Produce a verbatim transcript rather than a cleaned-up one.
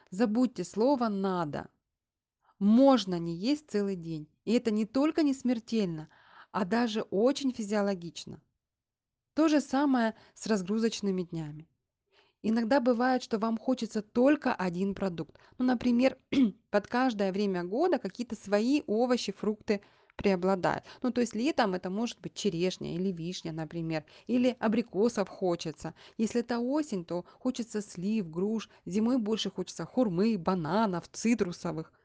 Забудьте слово «надо». Можно не есть целый день. И это не только не смертельно, а даже очень физиологично. То же самое с разгрузочными днями. Иногда бывает, что вам хочется только один продукт. Ну, например, под каждое время года какие-то свои овощи, фрукты преобладают. Ну, то есть летом это может быть черешня или вишня, например, или абрикосов хочется. Если это осень, то хочется слив, груш, зимой больше хочется хурмы, бананов, цитрусовых.